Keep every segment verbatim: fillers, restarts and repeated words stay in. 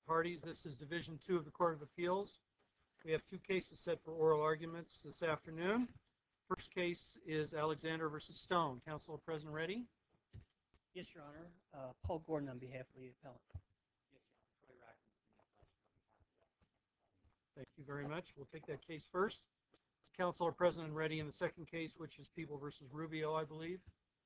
parties. This is Division Two of the Court of Appeals. We have two cases set for oral arguments this afternoon. First case is Alexander versus Stone. Counsel are present ready? Yes, Your Honor. Uh, Paul Gordon on behalf of the appellant. Yes, Your Honor. Troy Rackens on behalf of Thank you very much. We'll take that case first. Counsel are present and ready in the second case, which is People versus Rubio, I believe.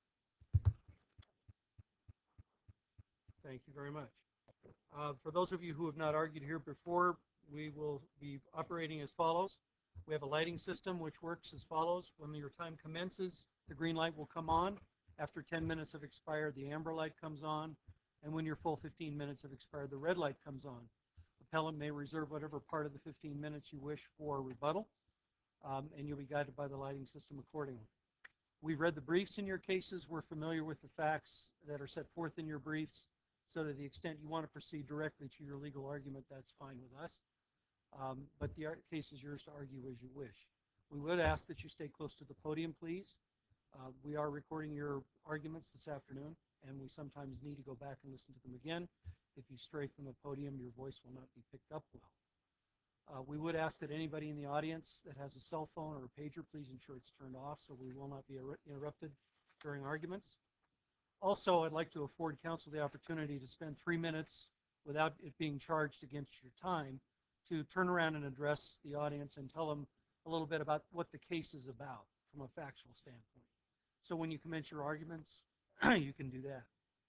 Thank you very much. Uh, for those of you who have not argued here before, we will be operating as follows. We have a lighting system which works as follows. When your time commences, the green light will come on. After ten minutes have expired, the amber light comes on. And when your full fifteen minutes have expired, the red light comes on. The appellant may reserve whatever part of the fifteen minutes you wish for rebuttal, um, and you'll be guided by the lighting system accordingly. We've read the briefs in your cases. We're familiar with the facts that are set forth in your briefs. So to the extent you want to proceed directly to your legal argument, that's fine with us. Um, but the case is yours to argue as you wish. We would ask that you stay close to the podium, please. Uh, we are recording your arguments this afternoon, and we sometimes need to go back and listen to them again. If you stray from the podium, your voice will not be picked up well. Uh, we would ask that anybody in the audience that has a cell phone or a pager, please ensure it's turned off so we will not be interrupted during arguments. Also, I'd like to afford counsel the opportunity to spend three minutes without it being charged against your time to turn around and address the audience and tell them a little bit about what the case is about from a factual standpoint. So when you commence your arguments, you can do that.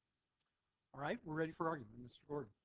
All right, we're ready for argument. Mister Gordon.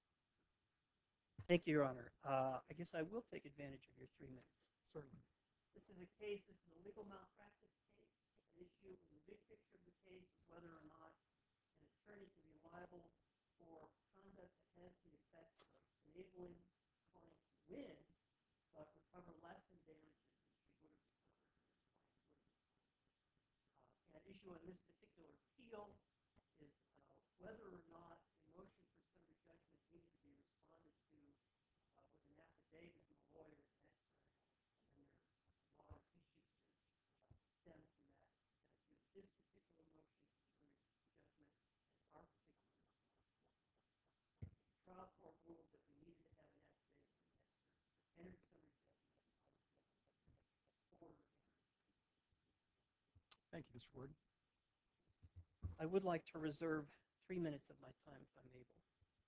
Thank you, Your Honor. Uh, I guess I will take advantage of your three minutes. Certainly. This is a case, this is a legal malpractice case. An issue in the big picture of the case is whether or not an attorney can be liable for conduct that has the effect of enabling a client to win, but recover less in damages than she would have recovered if this client would have. Uh, an issue in this particular appeal is uh, whether or not a motion for summary judgment needed to be responded to uh, with an affidavit from a lawyer and an expert. And there are a lot of issues that stem from that as to this particular motion for summary judgment and our particular response. The trial court ruled that we needed to have an affidavit from an expert to enter summary judgment order. Thank you, Mister Gordon. I would like to reserve three minutes of my time if I'm able.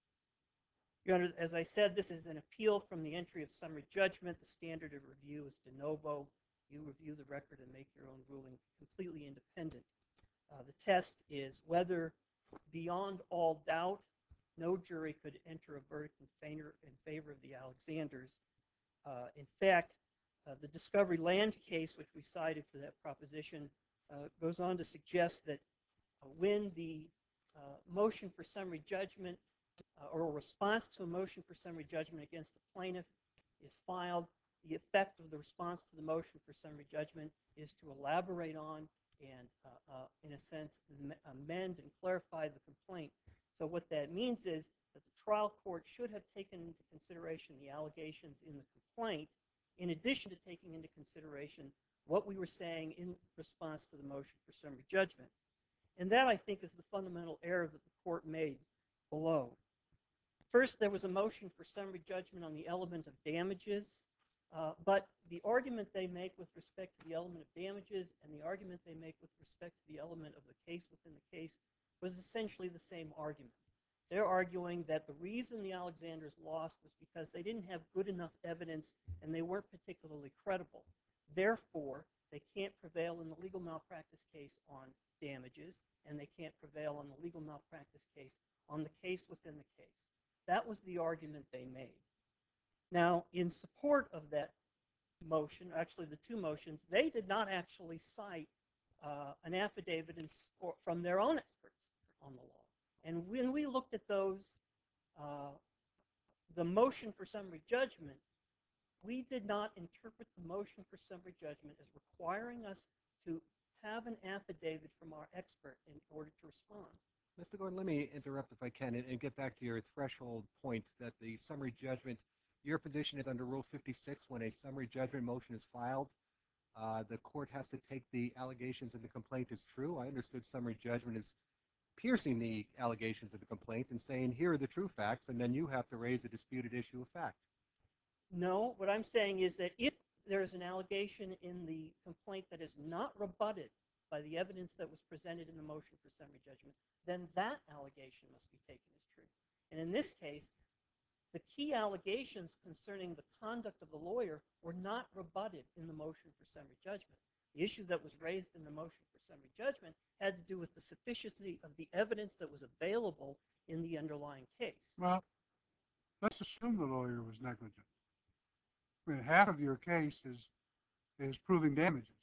Your Honor, as I said, this is an appeal from the entry of summary judgment. The standard of review is de novo. You review the record and make your own ruling completely independent. Uh, the test is whether, beyond all doubt, no jury could enter a verdict in favor, in favor of the Alexanders. Uh, in fact, uh, the Discovery Land case, which we cited for that proposition, uh, goes on to suggest that uh, when the uh, motion for summary judgment uh, or a response to a motion for summary judgment against the plaintiff is filed, the effect of the response to the motion for summary judgment is to elaborate on and, uh, uh, in a sense, amend and clarify the complaint. So what that means is that the trial court should have taken into consideration the allegations in the complaint, in addition to taking into consideration what we were saying in response to the motion for summary judgment. And that, I think, is the fundamental error that the court made below. First, there was a motion for summary judgment on the element of damages, uh, but the argument they make with respect to the element of damages and the argument they make with respect to the element of the case within the case was essentially the same argument. They're arguing that the reason the Alexanders lost was because they didn't have good enough evidence and they weren't particularly credible. Therefore, they can't prevail in the legal malpractice case on damages, and they can't prevail on the legal malpractice case on the case within the case. That was the argument they made. Now, in support of that motion, actually the two motions, they did not actually cite uh, an affidavit in, or, from their own experts on the law. And when we looked at those, uh, the motion for summary judgment, we did not interpret the motion for summary judgment as requiring us to have an affidavit from our expert in order to respond. Mister Gordon, let me interrupt if I can and, and get back to your threshold point that the summary judgment, your position is under Rule fifty-six, when a summary judgment motion is filed, uh, the court has to take the allegations in the complaint as true. I understood summary judgment is piercing the allegations of the complaint and saying, here are the true facts, and then you have to raise a disputed issue of fact. No, what I'm saying is that if there's an allegation in the complaint that is not rebutted by the evidence that was presented in the motion for summary judgment, then that allegation must be taken as true. And in this case, the key allegations concerning the conduct of the lawyer were not rebutted in the motion for summary judgment. The issue that was raised in the motion for summary judgment had to do with the sufficiency of the evidence that was available in the underlying case. Well, let's assume the lawyer was negligent. I mean, half of your case is is proving damages.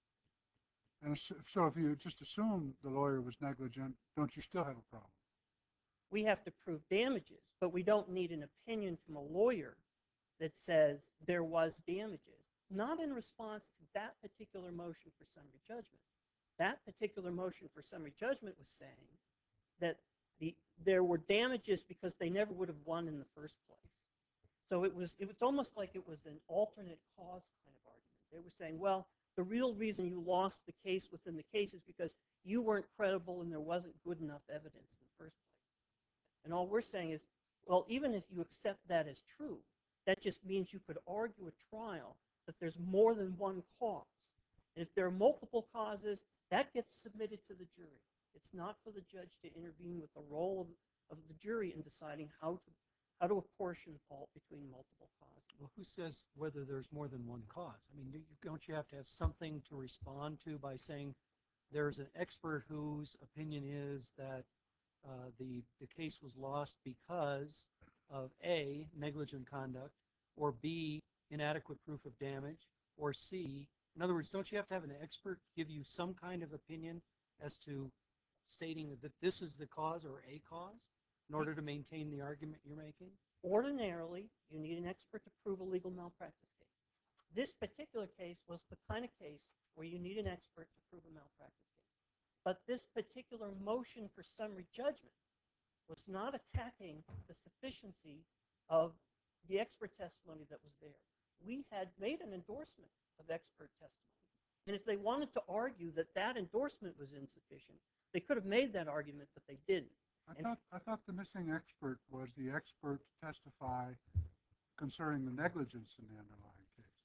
And so if you just assume the lawyer was negligent, don't you still have a problem? We have to prove damages, but we don't need an opinion from a lawyer that says there was damages, not in response to that particular motion for summary judgment. That particular motion for summary judgment was saying that the there were damages because they never would have won in the first place. So it was it was almost like it was an alternate cause kind of argument. They were saying, well, the real reason you lost the case within the case is because you weren't credible and there wasn't good enough evidence in the first place. And all we're saying is, well, even if you accept that as true, that just means you could argue at trial that there's more than one cause. And if there are multiple causes, that gets submitted to the jury. It's not for the judge to intervene with the role of, of the jury in deciding how to how to apportion fault between multiple causes. Well, who says whether there's more than one cause? I mean, do you, don't you have to have something to respond to by saying there's an expert whose opinion is that uh, the, the case was lost because of A, negligent conduct, or B, inadequate proof of damage, or C, in other words, don't you have to have an expert give you some kind of opinion as to stating that this is the cause or a cause in order to maintain the argument you're making? Ordinarily, you need an expert to prove a legal malpractice case. This particular case was the kind of case where you need an expert to prove a malpractice case. But this particular motion for summary judgment was not attacking the sufficiency of the expert testimony that was there. We had made an endorsement of expert testimony. And if they wanted to argue that that endorsement was insufficient, they could have made that argument, but they didn't. I And- thought I thought the missing expert was the expert to testify concerning the negligence in the underlying case.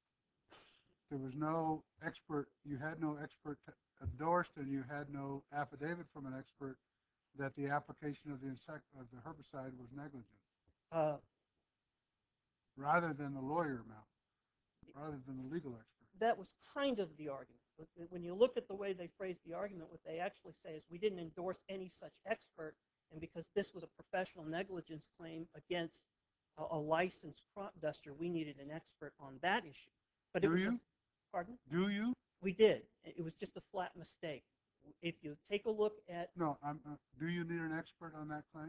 There was no expert. You had no expert t- endorsed, and you had no affidavit from an expert that the application of the insect of the herbicide was negligent, Uh, rather than the lawyer amount, rather than the legal expert. that was kind of the argument. But when you look at the way they phrased the argument, what they actually say is we didn't endorse any such expert, and because this was a professional negligence claim against a, a licensed crop duster, we needed an expert on that issue. But it Do was you? A, pardon? Do you? We did. It was just a flat mistake. If you take a look at, No. I'm. Uh, do you need an expert on that claim?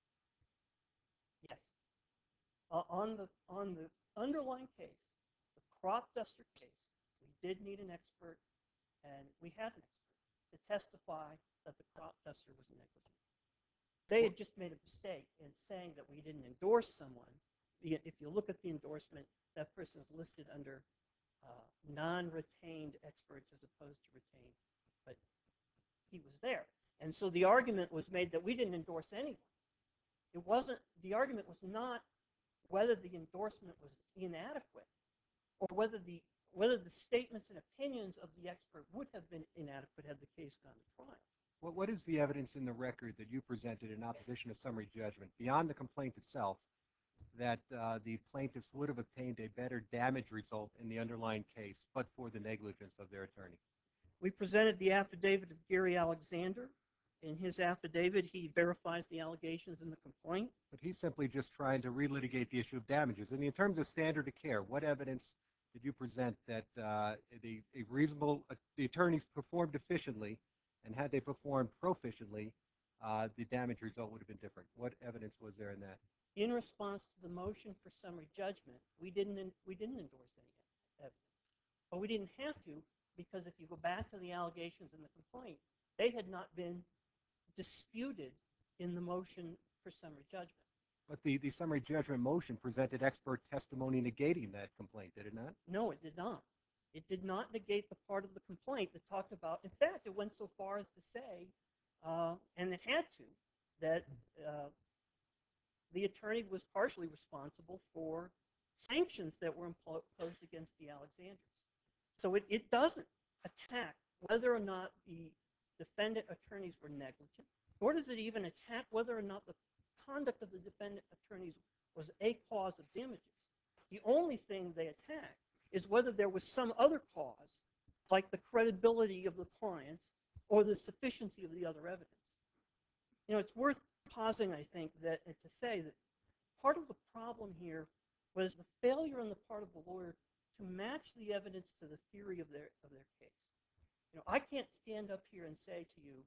yes, uh, on the on the underlying case, the crop duster case, we did need an expert, and we had an expert to testify that the crop duster was negligent. They had just made a mistake in saying that we didn't endorse someone. The- If you look at the endorsement, that person is listed under uh, non-retained experts as opposed to retained, but he was there. And so the argument was made that we didn't endorse anyone. It wasn't, the argument was not whether the endorsement was inadequate or whether the whether the statements and opinions of the expert would have been inadequate had the case gone to trial. What, what is the evidence in the record that you presented in opposition to summary judgment, beyond the complaint itself, that uh, the plaintiffs would have obtained a better damage result in the underlying case, but for the negligence of their attorney? We presented the affidavit of Gary Alexander. In his affidavit, he verifies the allegations in the complaint. But he's simply just trying to relitigate the issue of damages. And in terms of standard of care, what evidence did you present that uh, the a reasonable uh, the attorneys performed efficiently, and had they performed proficiently, uh, the damage result would have been different? What evidence was there in that? In response to the motion for summary judgment, we didn't we didn't endorse any evidence, but we didn't have to, because if you go back to the allegations in the complaint, they had not been disputed in the motion for summary judgment. But the, the summary judgment motion presented expert testimony negating that complaint, did it not? No, it did not. It did not negate the part of the complaint that talked about, in fact, it went so far as to say uh, and it had to, that uh, the attorney was partially responsible for sanctions that were imposed against the Alexanders. So it, it doesn't attack whether or not the defendant attorneys were negligent, nor does it even attack whether or not the conduct of the defendant attorneys was a cause of damages. The only thing they attack is whether there was some other cause, like the credibility of the clients or the sufficiency of the other evidence. You know, it's worth pausing, I think, that and to say that part of the problem here was the failure on the part of the lawyer to match the evidence to the theory of their of their case. You know, I can't stand up here and say to you,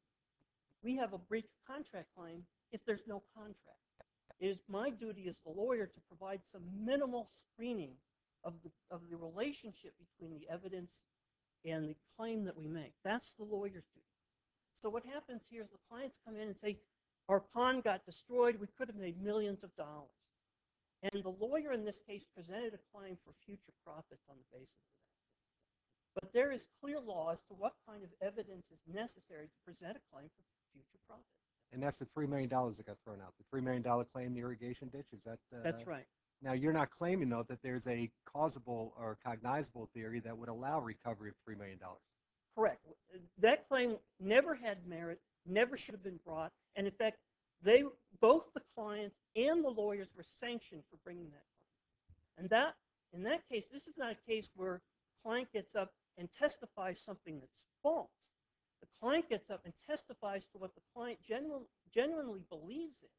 we have a breach of contract claim if there's no contract. It is my duty as the lawyer to provide some minimal screening of the of the relationship between the evidence and the claim that we make. That's the lawyer's duty. So what happens here is the clients come in and say, our pond got destroyed, we could have made millions of dollars. And the lawyer in this case presented a claim for future profits on the basis of that. But there is clear law as to what kind of evidence is necessary to present a claim for future profits. And that's the three million dollars that got thrown out. The three million dollars claim, the irrigation ditch, is that? Uh, That's right. Now, you're not claiming, though, that there's a causable or cognizable theory that would allow recovery of three million dollars. Correct. That claim never had merit, never should have been brought, and in fact, they both the clients and the lawyers were sanctioned for bringing that claim. And that, in that case, this is not a case where the client gets up and testifies something that's false. The client gets up and testifies to what the client genu- genuinely believes in.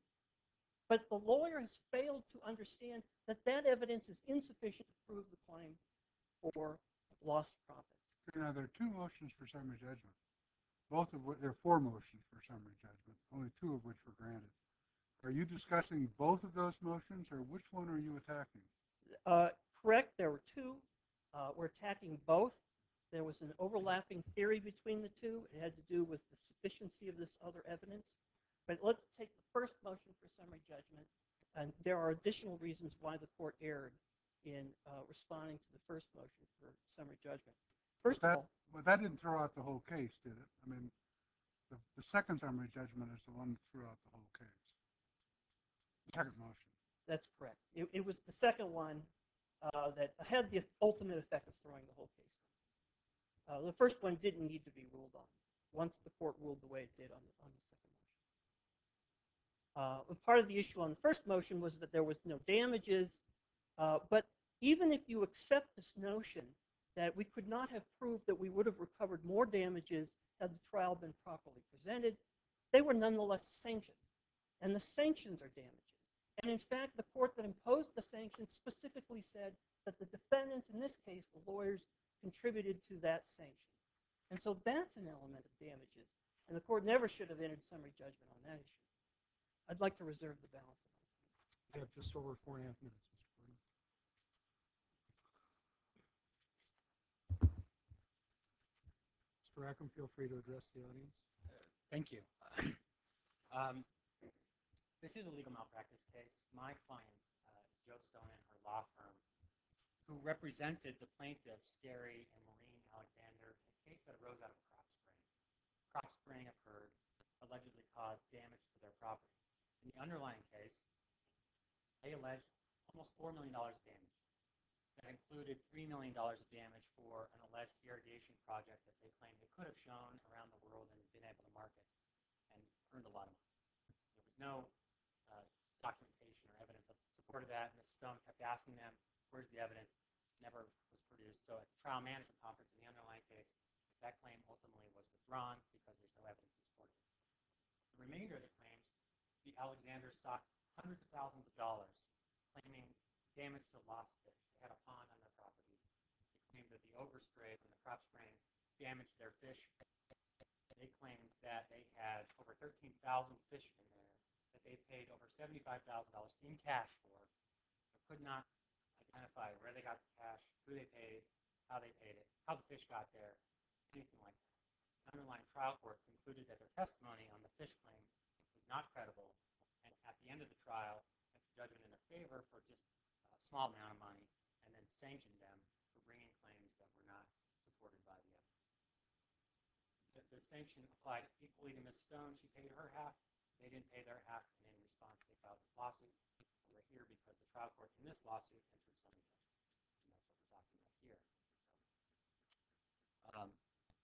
But the lawyer has failed to understand that that evidence is insufficient to prove the claim for lost profits. Now, there are two motions for summary judgment, both of which, there are four motions for summary judgment, only two of which were granted. Are you discussing both of those motions, or which one are you attacking? Uh, correct, there were two. Uh, we're attacking both. There was an overlapping theory between the two. It had to do with the sufficiency of this other evidence. But let's take the first motion for summary judgment. And there are additional reasons why the court erred in uh, responding to the first motion for summary judgment. First But that, of all, but that didn't throw out the whole case, did it? I mean, the, the second summary judgment is the one that threw out the whole case. The second motion. that's correct. It, it was the second one uh, that had the ultimate effect of throwing the whole case. Uh, the first one didn't need to be ruled on once the court ruled the way it did on the, on the second motion. Uh, part of the issue on the first motion was that there was no damages, uh, but even if you accept this notion that we could not have proved that we would have recovered more damages had the trial been properly presented, they were nonetheless sanctioned, and the sanctions are damages. And in fact, the court that imposed the sanctions specifically said that the defendants, in this case, the lawyers, contributed to that sanction. And so that's an element of damages, and the court never should have entered summary judgment on that issue. I'd like to reserve the balance of my time. We have just over four and a half minutes, Mister Gordon. Mister Rackham, feel free to address the audience. Thank you. Um, this is a legal malpractice case. My client, uh, Joe Stone and her law firm, who represented the plaintiffs, Gary and Maureen Alexander, in a case that arose out of crop spraying. Crop spraying occurred, allegedly caused damage to their property. In the underlying case, they alleged almost four million dollars of damage. That included three million dollars of damage for an alleged irrigation project that they claimed they could have shown around the world and been able to market and earned a lot of money. There was no uh, documentation or evidence of support of that. Miz Stone kept asking them, where's the evidence? Never was produced. So at the trial management conference in the underlying case, that claim ultimately was withdrawn because there's no evidence to support it. The remainder of the claims, the Alexanders sought hundreds of thousands of dollars, claiming damage to lost fish. They had a pond on their property. They claimed that the overspray from the crop spraying damaged their fish. They claimed that they had over thirteen thousand fish in there that they paid over seventy-five thousand dollars in cash for, but could not identify where they got the cash, who they paid, how they paid it, how the fish got there, anything like that. The underlying trial court concluded that their testimony on the fish claim was not credible, and at the end of the trial, entered judgment in their favor for just a small amount of money, and then sanctioned them for bringing claims that were not supported by the evidence. the, the sanction applied equally to Miz Stone. She paid her half. They didn't pay their half, and in response, they filed this lawsuit. We're here because the trial court in this lawsuit entered summary judgment, and that's what we're talking about here. So, um,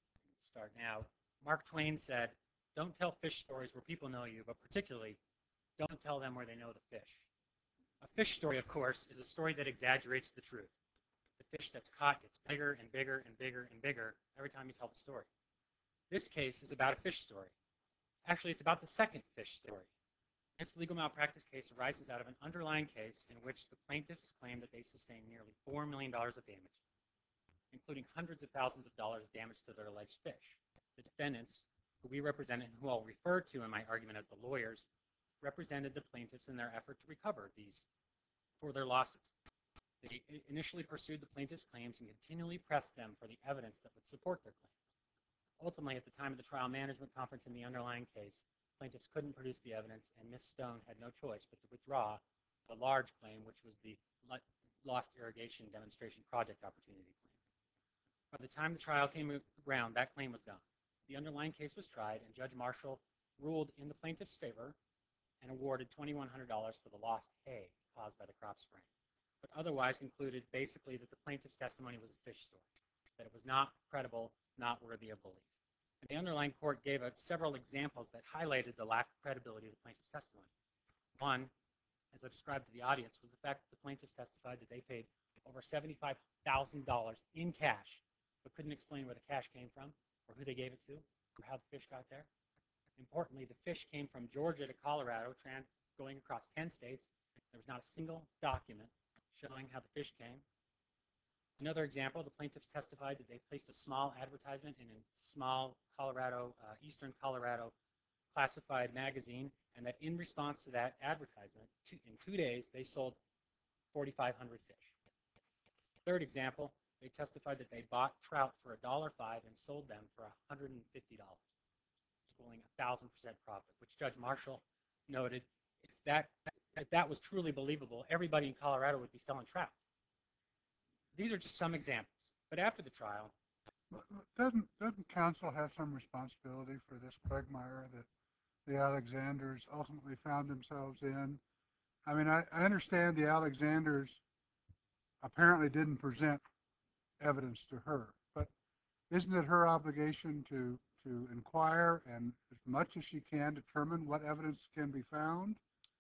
start now. Mark Twain said, "Don't tell fish stories where people know you, but particularly, don't tell them where they know the fish." A fish story, of course, is a story that exaggerates the truth. The fish that's caught gets bigger and bigger and bigger and bigger every time you tell the story. This case is about a fish story. Actually, it's about the second fish story. This legal malpractice case arises out of an underlying case in which the plaintiffs claim that they sustained nearly four million dollars of damage, including hundreds of thousands of dollars of damage to their alleged fish. The defendants, who we represent and who I'll refer to in my argument as the lawyers, represented the plaintiffs in their effort to recover these for their losses. They initially pursued the plaintiffs' claims and continually pressed them for the evidence that would support their claims. Ultimately, at the time of the trial management conference in the underlying case, plaintiffs couldn't produce the evidence, and Miz Stone had no choice but to withdraw the large claim, which was the lost irrigation demonstration project opportunity claim. By the time the trial came around, that claim was gone. The underlying case was tried, and Judge Marshall ruled in the plaintiff's favor and awarded twenty-one hundred dollars for the lost hay caused by the crop spraying, but otherwise concluded basically that the plaintiff's testimony was a fish story, that it was not credible, not worthy of belief. And the underlying court gave us several examples that highlighted the lack of credibility of the plaintiff's testimony. One, as I described to the audience, was the fact that the plaintiffs testified that they paid over seventy-five thousand dollars in cash, but couldn't explain where the cash came from, or who they gave it to, or how the fish got there. Importantly, the fish came from Georgia to Colorado, trans going across ten states. There was not a single document showing how the fish came. Another example, the plaintiffs testified that they placed a small advertisement in a small Colorado, uh, Eastern Colorado classified magazine, and that in response to that advertisement, two, in two days, they sold forty-five hundred fish. Third example, they testified that they bought trout for one dollar five and sold them for one hundred fifty dollars, equaling a thousand percent profit, which Judge Marshall noted, if that, if that was truly believable, everybody in Colorado would be selling trout. These are just some examples. But after the trial, Doesn't, doesn't counsel have some responsibility for this quagmire that the Alexanders ultimately found themselves in? I mean, I, I understand the Alexanders apparently didn't present evidence to her, but isn't it her obligation to, to inquire and as much as she can determine what evidence can be found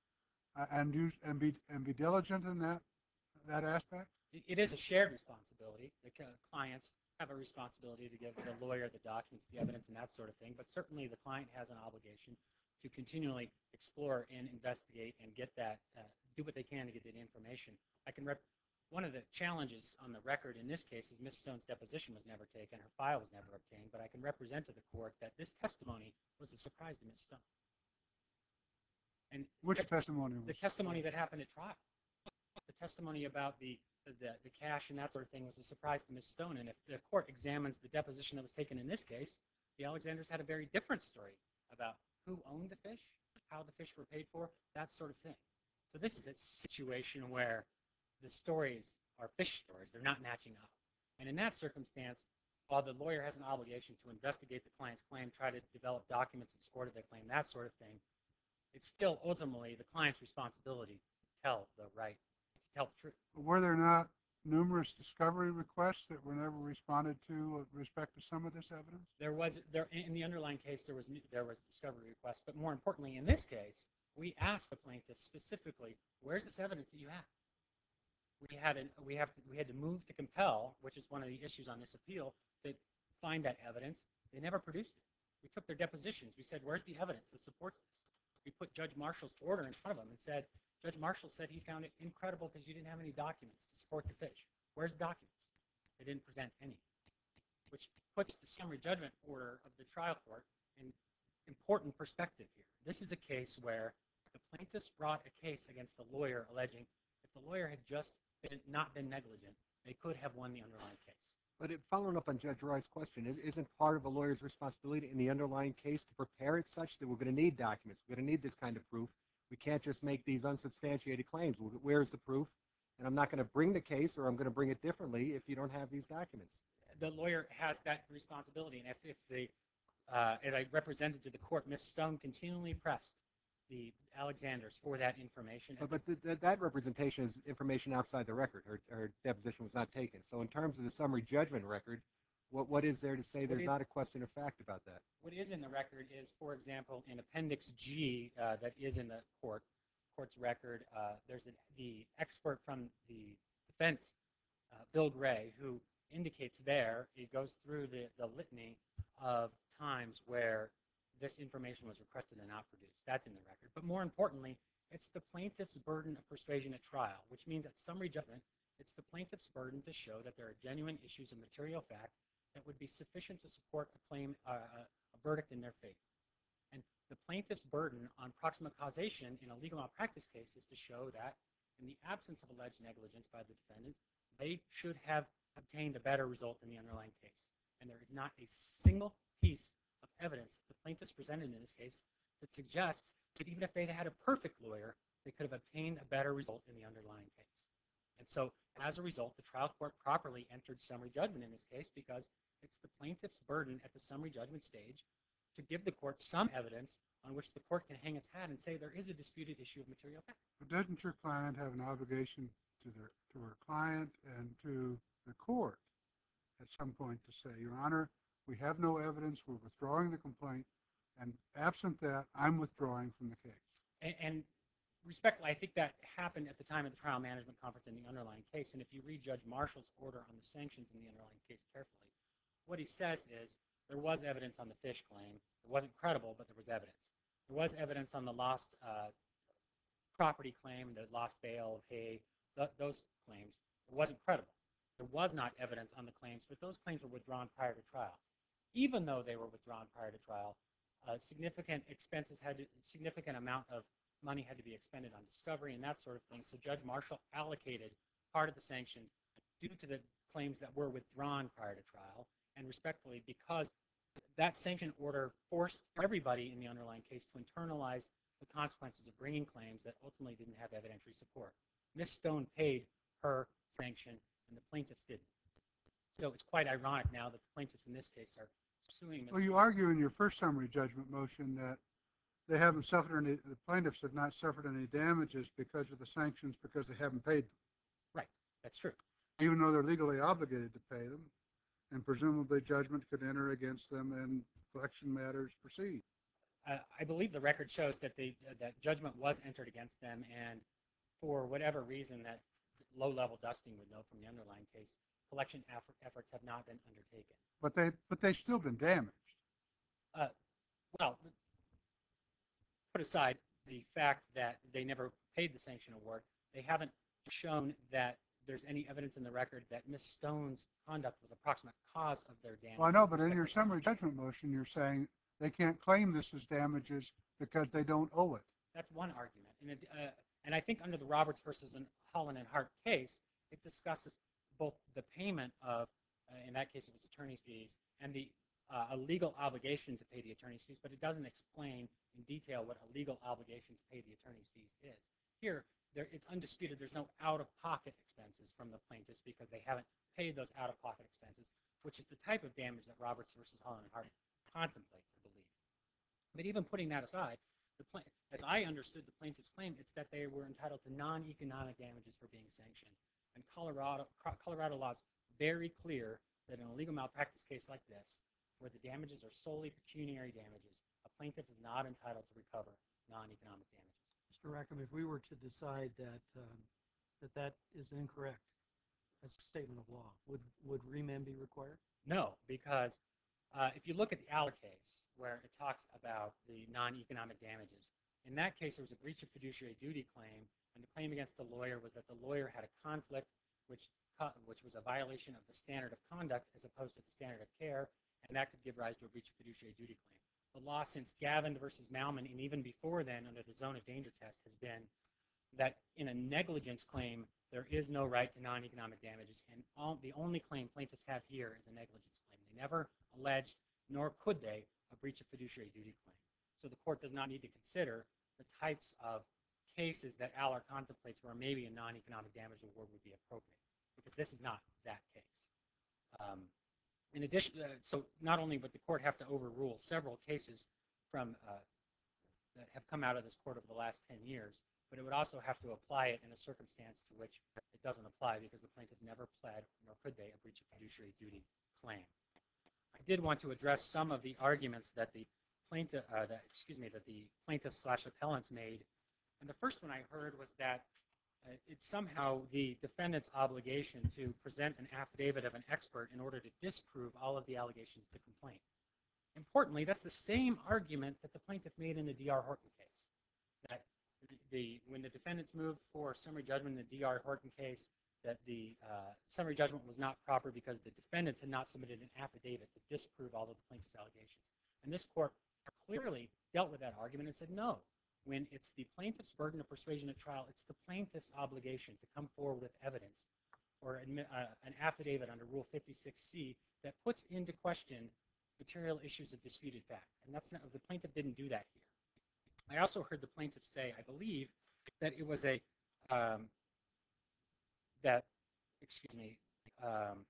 uh, and use and be and be diligent in that that aspect? it is a shared responsibility. The clients have a responsibility to give the lawyer the documents, the evidence, and that sort of thing. But certainly the client has an obligation to continually explore and investigate and get that, uh, do what they can to get that information. I can rep one of the challenges on the record in this case is Miz Stone's deposition was never taken, her file was never obtained, but I can represent to the court that this testimony was a surprise to Miz Stone. And Which testimony was the testimony that happened at trial? The testimony about the, the the cash and that sort of thing was a surprise to Miz Stone. And if the court examines the deposition that was taken in this case, the Alexanders had a very different story about who owned the fish, how the fish were paid for, that sort of thing. So this is a situation where the stories are fish stories. They're not matching up. And in that circumstance, while the lawyer has an obligation to investigate the client's claim, try to develop documents in support of their claim, that sort of thing, it's still ultimately the client's responsibility to tell the right, to tell the truth. Were there not numerous discovery requests that were never responded to with respect to some of this evidence? There was there in the underlying case there was there was discovery requests, but more importantly in this case, we asked the plaintiff specifically, "Where's this evidence that you have?" We had an, we have to, we had to move to compel, which is one of the issues on this appeal, to find that evidence. They never produced it. We took their depositions. We said, "Where's the evidence that supports this?" We put Judge Marshall's order in front of them and said, Judge Marshall said he found it incredible because you didn't have any documents to support the fish. Where's the documents? They didn't present any, which puts the summary judgment order of the trial court in important perspective here. This is a case where the plaintiffs brought a case against the lawyer alleging if the lawyer had just been, not been negligent, they could have won the underlying case. But it, following up on Judge Roy's question, it isn't part of a lawyer's responsibility in the underlying case to prepare it such that we're going to need documents. We're going to need this kind of proof. We can't just make these unsubstantiated claims. Where's the proof? And I'm not going to bring the case, or I'm going to bring it differently if you don't have these documents. The lawyer has that responsibility, and if, if the uh, as I represented to the court, Miz Stone continually pressed the Alexanders for that information. But, but th- th- that representation is information outside the record. Her, her deposition was not taken. So in terms of the summary judgment record, what, what is there to say there's is- not a question of fact about that? What is in the record is, for example, in Appendix G uh, that is in the court court's record, uh, there's an, the expert from the defense, uh, Bill Gray, who indicates there, it goes through the, the litany of times where this information was requested and not produced. That's in the record. But more importantly, it's the plaintiff's burden of persuasion at trial, which means at summary judgment, it's the plaintiff's burden to show that there are genuine issues of material fact that would be sufficient to support a claim, uh, a verdict in their favor. And the plaintiff's burden on proximate causation in a legal malpractice case is to show that in the absence of alleged negligence by the defendant, they should have obtained a better result in the underlying case. And there is not a single piece of evidence the plaintiffs presented in this case that suggests that even if they had a perfect lawyer, they could have obtained a better result in the underlying case. And so, as a result, the trial court properly entered summary judgment in this case because it's the plaintiff's burden at the summary judgment stage to give the court some evidence on which the court can hang its hat and say there is a disputed issue of material fact. But doesn't your client have an obligation to their to her client and to the court at some point to say, Your Honor, we have no evidence, we're withdrawing the complaint, and absent that, I'm withdrawing from the case. And, and respectfully, I think that happened at the time of the trial management conference in the underlying case. And if you read Judge Marshall's order on the sanctions in the underlying case carefully, what he says is there was evidence on the fish claim. It wasn't credible, but there was evidence. There was evidence on the lost uh, property claim, the lost bale of hay, th- those claims. It wasn't credible. There was not evidence on the claims, but those claims were withdrawn prior to trial. Even though they were withdrawn prior to trial, uh, significant expenses had to, significant amount of money had to be expended on discovery and that sort of thing. So Judge Marshall allocated part of the sanctions due to the claims that were withdrawn prior to trial. And respectfully, because that sanction order forced everybody in the underlying case to internalize the consequences of bringing claims that ultimately didn't have evidentiary support. Miz Stone paid her sanction, and the plaintiffs didn't. So it's quite ironic now that the plaintiffs in this case are suing Miz Well, you Stone. argue in your first summary judgment motion that they haven't suffered any, the plaintiffs have not suffered any damages because of the sanctions because they haven't paid them, Right, that's true. even though they're legally obligated to pay them, and presumably judgment could enter against them and collection matters proceed. Uh, I believe the record shows that they, uh, that judgment was entered against them, and for whatever reason that low-level dusting would know from the underlying case, collection effort, efforts have not been undertaken. But they, but they've still been damaged. Uh, well, put aside the fact that they never paid the sanction award, they haven't shown that there's any evidence in the record that Miz Stone's conduct was a proximate cause of their damage. Well, I know, but in with your respect to the summary sanction. judgment motion, you're saying they can't claim this as damages because they don't owe it. That's one argument. And, it, uh, and I think under the Roberts versus Holland and Hart case, it discusses both the payment of, uh, in that case it was attorney's fees, and the uh, a legal obligation to pay the attorney's fees, but it doesn't explain in detail what a legal obligation to pay the attorney's fees is. Here, there, it's undisputed there's no out-of-pocket expenses from the plaintiffs because they haven't paid those out-of-pocket expenses, which is the type of damage that Roberts versus Holland and Hart contemplates, I believe. But even putting that aside, the pla- as I understood the plaintiff's claim, it's that they were entitled to non-economic damages for being sanctioned. And Colorado, Colorado law is very clear that in a legal malpractice case like this, where the damages are solely pecuniary damages, a plaintiff is not entitled to recover non-economic damages. Mister Rackham, if we were to decide that um, that that is incorrect as a statement of law, would would remand be required? No, because uh, if you look at the Aller case, where it talks about the non-economic damages, in that case there was a breach of fiduciary duty claim, and the claim against the lawyer was that the lawyer had a conflict which which was a violation of the standard of conduct as opposed to the standard of care, and that could give rise to a breach of fiduciary duty claim. The law since Gavin versus Malman, and even before then under the zone of danger test, has been that in a negligence claim, there is no right to non-economic damages, and all, the only claim plaintiffs have here is a negligence claim. They never alleged, nor could they, a breach of fiduciary duty claim. So the court does not need to consider the types of cases that Aller contemplates where maybe a non-economic damage award would be appropriate, because this is not that case. Um, in addition, uh, so not only would the court have to overrule several cases from uh, that have come out of this court over the last ten years, but it would also have to apply it in a circumstance to which it doesn't apply because the plaintiff never pled, nor could they, a breach of fiduciary duty claim. I did want to address some of the arguments that the plaintiff, uh, that, excuse me, that the plaintiff slash appellants made. And the first one I heard was that uh, it's somehow the defendant's obligation to present an affidavit of an expert in order to disprove all of the allegations of the complaint. Importantly, that's the same argument that the plaintiff made in the D R Horton case. That the when the defendants moved for summary judgment in the D R Horton case, that the uh, summary judgment was not proper because the defendants had not submitted an affidavit to disprove all of the plaintiff's allegations. And this court clearly dealt with that argument and said, no, when it's the plaintiff's burden of persuasion at trial, it's the plaintiff's obligation to come forward with evidence or admit, uh, an affidavit under Rule fifty-six C that puts into question material issues of disputed fact. And that's not, the plaintiff didn't do that here. I also heard the plaintiff say, I believe, that it was a, um, that, excuse me, um,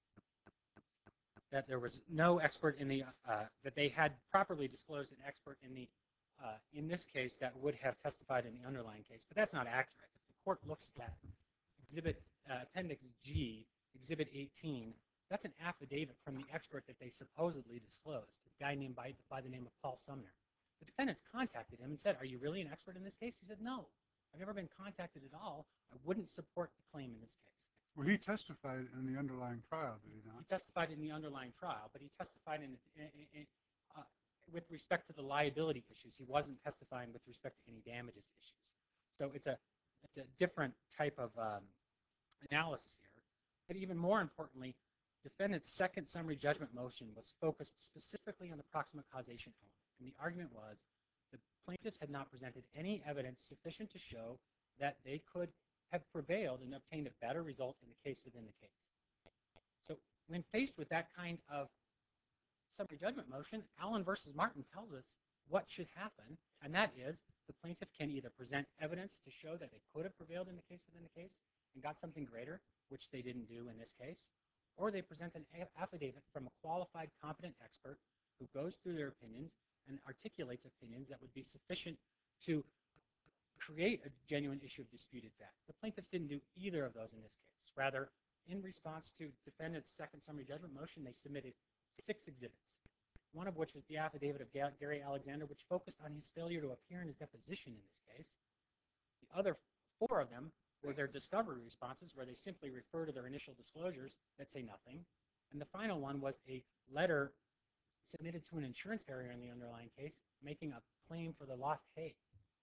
that there was no expert in the, uh, that they had properly disclosed an expert in the, uh, in this case that would have testified in the underlying case. But that's not accurate. If the court looks at Exhibit uh, Appendix G, Exhibit eighteen, that's an affidavit from the expert that they supposedly disclosed, a guy named by, by the name of Paul Sumner. The defendants contacted him and said, are you really an expert in this case? He said, no, I've never been contacted at all. I wouldn't support the claim in this case. Well, he testified in the underlying trial, did he He not? testified in the underlying trial, but he testified in, in, in uh, with respect to the liability issues. He wasn't testifying with respect to any damages issues. So it's a, it's a different type of um, analysis here. But even more importantly, defendant's second summary judgment motion was focused specifically on the proximate causation element. And the argument was the plaintiffs had not presented any evidence sufficient to show that they could have prevailed and obtained a better result in the case within the case. So when faced with that kind of summary judgment motion, Allen versus Martin tells us what should happen, and that is the plaintiff can either present evidence to show that they could have prevailed in the case within the case and got something greater, which they didn't do in this case, or they present an affidavit from a qualified, competent expert who goes through their opinions and articulates opinions that would be sufficient to create a genuine issue of disputed fact. The plaintiffs didn't do either of those in this case. Rather, in response to defendant's second summary judgment motion, they submitted six exhibits, one of which was the affidavit of Gary Alexander, which focused on his failure to appear in his deposition in this case. The other four of them were their discovery responses, where they simply refer to their initial disclosures that say nothing. And the final one was a letter submitted to an insurance carrier in the underlying case, making a claim for the lost hay.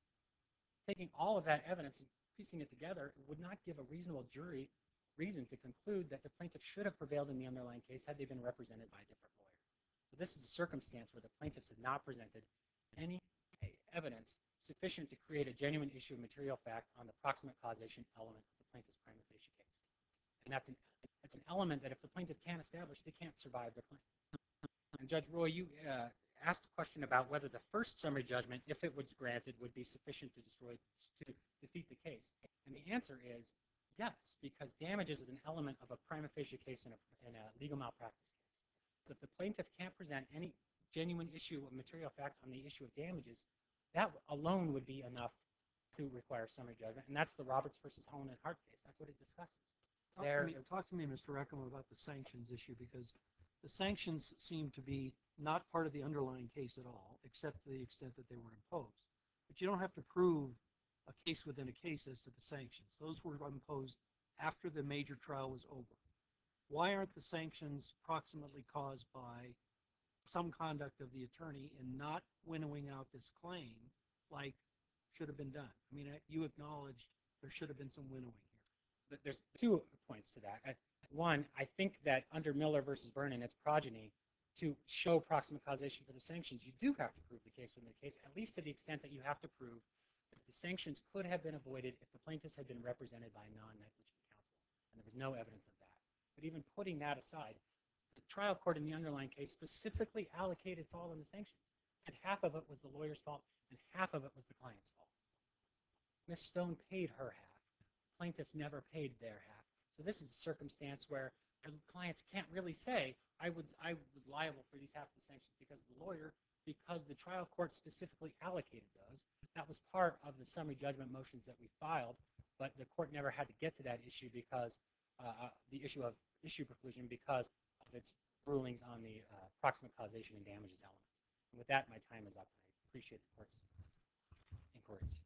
Taking all of that evidence and piecing it together would not give a reasonable jury reason to conclude that the plaintiff should have prevailed in the underlying case had they been represented by a different lawyer. So this is a circumstance where the plaintiffs had not presented any evidence sufficient to create a genuine issue of material fact on the proximate causation element of the plaintiff's prima facie case. And that's an, that's an element that if the plaintiff can't establish, they can't survive their claim. And Judge Roy, you uh, asked a question about whether the first summary judgment, if it was granted, would be sufficient to destroy, to defeat the case. And the answer is yes, because damages is an element of a prima facie case in a, in a legal malpractice case. So if the plaintiff can't present any genuine issue of material fact on the issue of damages, that alone would be enough to require summary judgment. And that's the Roberts versus Holland and Hart case. That's what it discusses. Talk There, to me, talk to me, Mister Reckham, about the sanctions issue, because the sanctions seem to be not part of the underlying case at all, except to the extent that they were imposed. But you don't have to prove a case within a case as to the sanctions. Those were imposed after the major trial was over. Why aren't the sanctions proximately caused by some conduct of the attorney in not winnowing out this claim like should have been done? I mean, you acknowledged there should have been some winnowing here. there's two points to that. I, one, I think that under Miller versus Byrne and its progeny, to show proximate causation for the sanctions, you do have to prove the case within the case, at least to the extent that you have to prove that the sanctions could have been avoided if the plaintiffs had been represented by non-negligent counsel. And there was no evidence of that. But even putting that aside, the trial court in the underlying case specifically allocated fault on the sanctions. And half of it was the lawyer's fault, and half of it was the client's fault. Miz Stone paid her half. Plaintiffs never paid their half. So this is a circumstance where the clients can't really say, I would I was liable for these half the sanctions because of the lawyer, because the trial court specifically allocated those. That was part of the summary judgment motions that we filed, but the court never had to get to that issue because uh, the issue of issue preclusion because of its rulings on the uh, proximate causation and damages elements. And with that, my time is up. I appreciate the court's inquiries.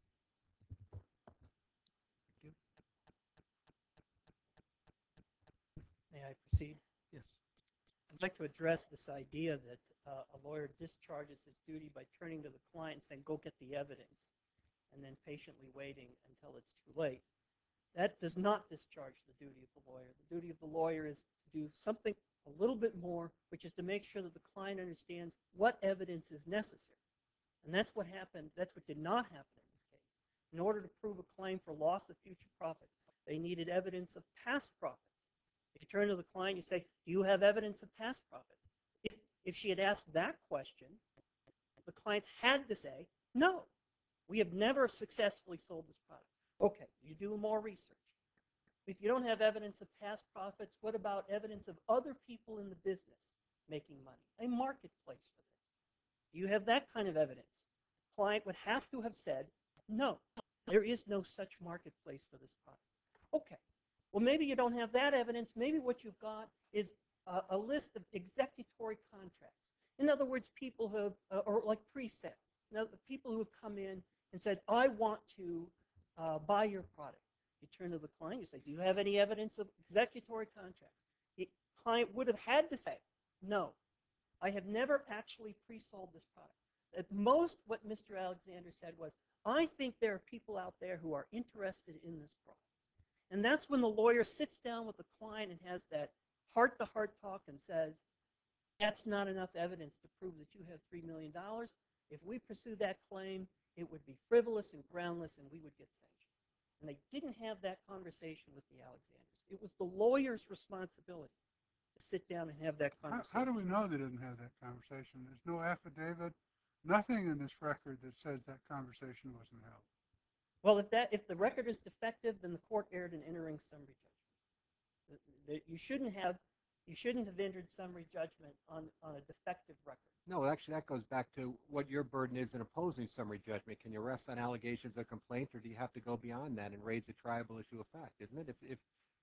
May I proceed? Yes. I'd like to address this idea that uh, a lawyer discharges his duty by turning to the client and saying, go get the evidence, and then patiently waiting until it's too late. That does not discharge the duty of the lawyer. The duty of the lawyer is to do something a little bit more, which is to make sure that the client understands what evidence is necessary. And that's what happened. That's what did not happen in this case. In order to prove a claim for loss of future profits, they needed evidence of past profits. If you turn to the client, you say, do you have evidence of past profits? If, if she had asked that question, the clients had to say, no, we have never successfully sold this product. Okay, you do more research. If you don't have evidence of past profits, what about evidence of other people in the business making money? A marketplace for this. Do you have that kind of evidence? The client would have to have said, no, there is no such marketplace for this product. Okay, well, maybe you don't have that evidence. Maybe what you've got is a, a list of executory contracts. In other words, people who have, uh, or like pre-sales. Now, the people who have come in and said, I want to uh, buy your product. You turn to the client, you say, do you have any evidence of executory contracts? The client would have had to say, no, I have never actually pre-sold this product. At most, what Mister Alexander said was, I think there are people out there who are interested in this product. And that's when the lawyer sits down with the client and has that heart-to-heart talk and says, that's not enough evidence to prove that you have three million dollars. If we pursue that claim, it would be frivolous and groundless, and we would get sanctioned. And they didn't have that conversation with the Alexanders. It was the lawyer's responsibility to sit down and have that How, conversation. how do we know they didn't have that conversation? There's no affidavit, nothing in this record that says that conversation wasn't held. Well, if that if the record is defective, then the court erred in entering summary judgment. The- the- You shouldn't have you shouldn't have entered summary judgment on, on a defective record. No, actually, that goes back to what your burden is in opposing summary judgment. Can you rest on allegations of complaint, or do you have to go beyond that and raise a triable issue of fact, isn't it? If, if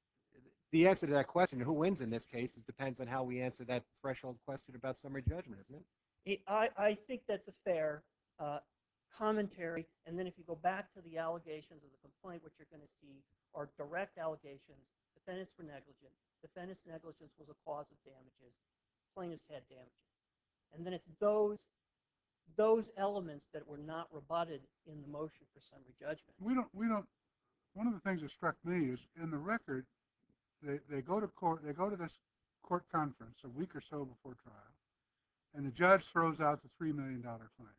the answer to that question, who wins in this case, it depends on how we answer that threshold question about summary judgment, isn't it? It- I, I think that's a fair uh, commentary. And then if you go back to the allegations of the complaint, what you're going to see are direct allegations. Defendants were negligent. Defendants' negligence was a cause of damages. Plaintiffs had damages. And then it's those those elements that were not rebutted in the motion for summary judgment. We don't, we don't, one of the things that struck me is in the record, they, they go to court, they go to this court conference a week or so before trial, and the judge throws out the three million dollars claim.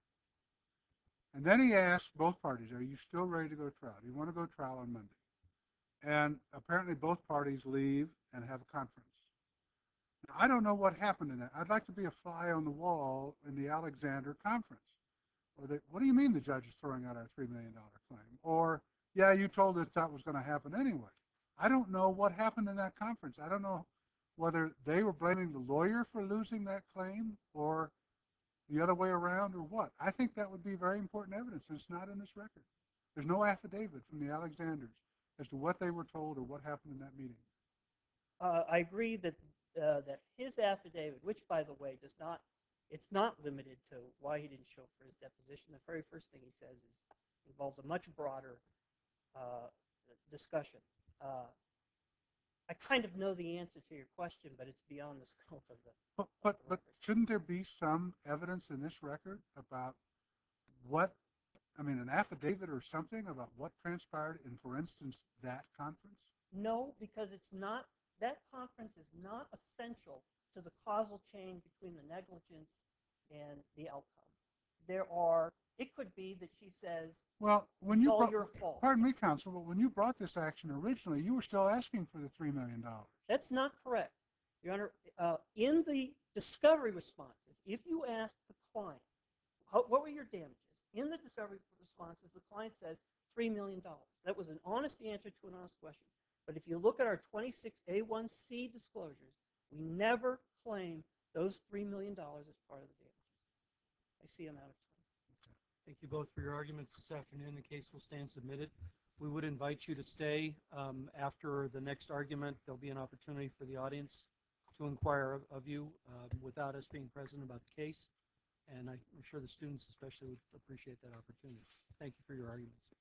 And then he asks both parties, are you still ready to go to trial? Do you want to go to trial on Monday? And apparently both parties leave and have a conference. Now, I don't know what happened in that. I'd like to be a fly on the wall in the Alexander conference. Or they, what do you mean the judge is throwing out our three million dollars claim? Or, yeah, you told us that was going to happen anyway. I don't know what happened in that conference. I don't know whether they were blaming the lawyer for losing that claim or the other way around or what. I think that would be very important evidence, and it's not in this record. There's no affidavit from the Alexanders as to what they were told or what happened in that meeting. Uh, I agree that uh, that his affidavit, which by the way does not, it's not limited to why he didn't show up for his deposition. The very first thing he says is involves a much broader uh, discussion. Uh, I kind of know the answer to your question, but it's beyond the scope of the. But, but, but shouldn't there be some evidence in this record about what, I mean, an affidavit or something about what transpired in, for instance, that conference? No, because it's not, that conference is not essential to the causal chain between the negligence and the outcome. There are, it could be that she says, Well, when it's you all brought, your fault. pardon me, counsel, but when you brought this action originally, you were still asking for the three million dollars. That's not correct. Your Honor, uh, in the discovery responses, if you ask the client, how, what were your damages? In the discovery responses, the client says three million dollars. That was an honest answer to an honest question. But if you look at our twenty-six A one C disclosures, we never claim those three million dollars as part of the damages. I see I'm out of time. Thank you both for your arguments this afternoon. The case will stand submitted. We would invite you to stay um, after the next argument. There'll be an opportunity for the audience to inquire of, of you um, without us being present about the case. And I, I'm sure the students especially would appreciate that opportunity. Thank you for your arguments.